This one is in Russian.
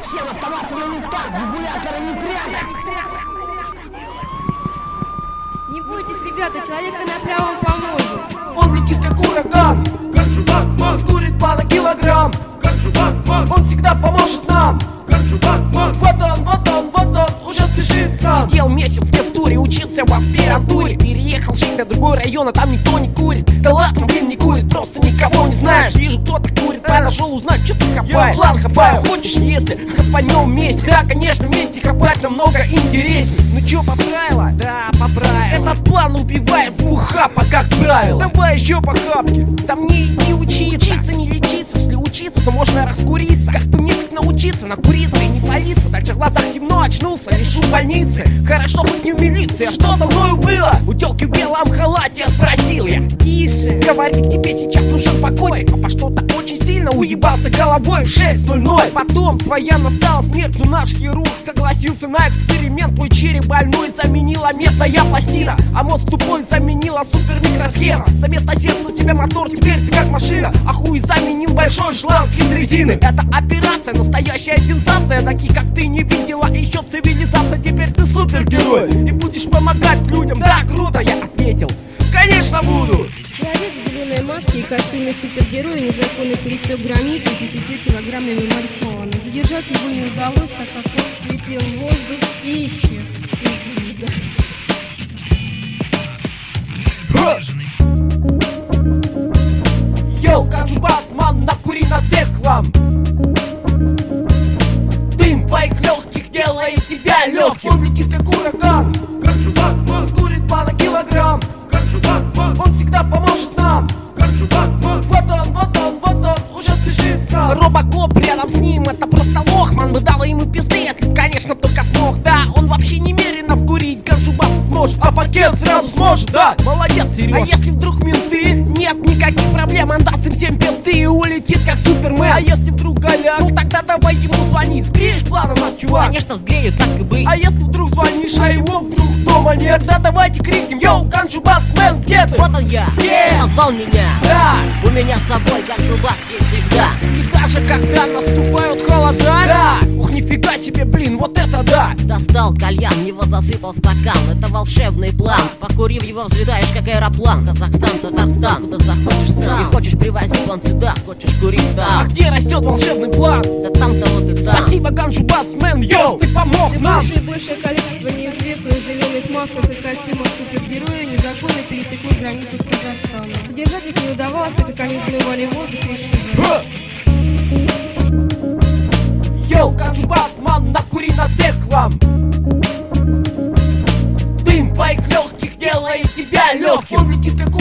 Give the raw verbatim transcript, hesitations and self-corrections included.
Всем оставаться на местах, регулятора не прятать! Не бойтесь, ребята, человек иногда вам поможет. Он летит как ураган, как Джубасман, скурит пара килограмм, как Джубасман. Он всегда поможет нам, как Джубасман. Вот он, вот он, вот он, уже спешит к нам. Сидел месяц в Нефтуре, учился в аспирантуре. Переехал жить на другой район, а там никто не курит. Да ладно, блин, не курит, просто никого не знаешь. Вижу, кто-то курит, а нашел узнать, что ты копаешь. План хапаю, хочешь, если хапанем вместе. Да, конечно, вместе копать намного интересней. Ну чё, поправила? Да, поправила. Этот план убивает в ухапа, как правило. Давай еще по хапке. Там не иди учиться, учиться не лечиться. Если учиться, то можно раскуриться. Как бы мне как научиться накуриться и не палиться. Дальше в глазах темно, очнулся, решу в больнице. Хорошо, хоть не в милиции, а что со мною было? У тёлки в белом халате спросил я. Тише. Говорит, тебе сейчас нужен покой. Папа что-то очень сильно уебался головой в шесть ноль ноль. Потом твоя настала смерть, но наш хирург согласился на эксперимент. Твой череп больной заменила местная пластина, а мозг тупой заменила супермикросхема. За место сердца у тебя мотор, теперь ты как машина. А хуй заменил большой шланг из резины. Это операция, настоящая сенсация. Таких как ты не видела еще цивилизация. Теперь ты супергерой и будешь помогать людям. Да, круто, я отметил. Конечно буду. Человек в зеленой маске и костюме супергероя незаконно пересек границу с десятью килограммами марихуаны. Задержать его не удалось, так как он летел в воздух и исчез из вида. Йоу, как Джубасман, накури на всех хлам. Дым твоих легких делает тебя легким. Он летит как ураган, как Джубасман, скурит пара килограмм, как Джубасман. Он всегда поможет нам, как Джубасман. Вот он, вот он, вот он, уже спешит к нам. Робокоп рядом с ним, это просто лохман. Мы дали ему пизды, если б, конечно, только смог. Да, он вообще не мерен нас курить, как Джубасман сможет. А пакет сразу сможет, да, молодец, Сереж. А если вдруг менты, нет никаких проблем, он даст им всем пизды и улетит как Супермен. А если вдруг голяк, ну тогда давай ему звонить. Сгреешь план у нас, чувак? Конечно, сгреют, так и быть. А если вдруг звонишь, а его вдруг дома нет, тогда давайте крикнем: йоу, Джубасман, где ты? Вот он я, yeah. Он назвал меня. Да. У меня с собой Джубас есть всегда. И даже когда наступают холода, да. Ух, нифига тебе, блин, вот это да. Достал кальян, в него засыпал стакан. Это волшебный план. Покурив его, взлетаешь как аэроплан. Казахстан, Татарстан, куда захочешь сам. Не хочешь, привози план сюда, хочешь курить там. А где растет волшебный план? Да там-то вот и там. Спасибо, Джубасман, йоу, ты помог Все нам. больше и большее количество неизвестных в зеленых масках и костюмах супергероя незаконно пересекли границу с Казахстаном. Задержать их не удавалось, так как они смывали воздух и исчезли. Йоу, как Джубасман, накури на всех хлам. Дым твоих легких делает тебя легким. Он летит как